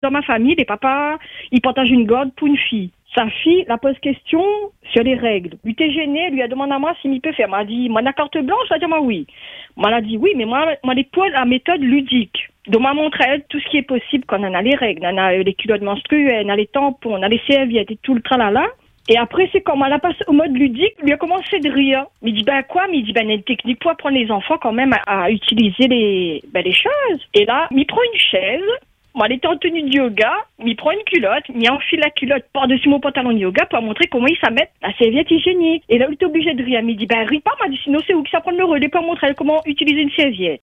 Dans ma famille, les papas, ils partagent une garde pour une fille. Sa fille la pose question sur les règles. Lui était gêné, lui a demandé à moi s'il peut faire. M'a dit, moi, la carte blanche, elle a dit, moi, oui. Moi, elle a dit, oui, mais moi, les poils, la méthode ludique. Donc, m'a montré à elle tout ce qui est possible quand on a les règles. On a les culottes menstruelles, on a les tampons, on a les serviettes et tout le tralala. Et après, c'est quand elle a passé au mode ludique, lui a commencé de rire. Il dit, ben quoi? Il dit, ben, il y a une technique pour apprendre les enfants quand même à utiliser les choses. Et là, il prend une chaise. Moi, elle était en tenue de yoga, il prend une culotte, il enfile la culotte par-dessus mon pantalon de yoga pour montrer comment il s'amène la serviette hygiénique. Et là, il était obligé de rire. Il dit, ben, ris pas, m'a dit, sinon c'est où que ça prend le relais pour montrer comment utiliser une serviette.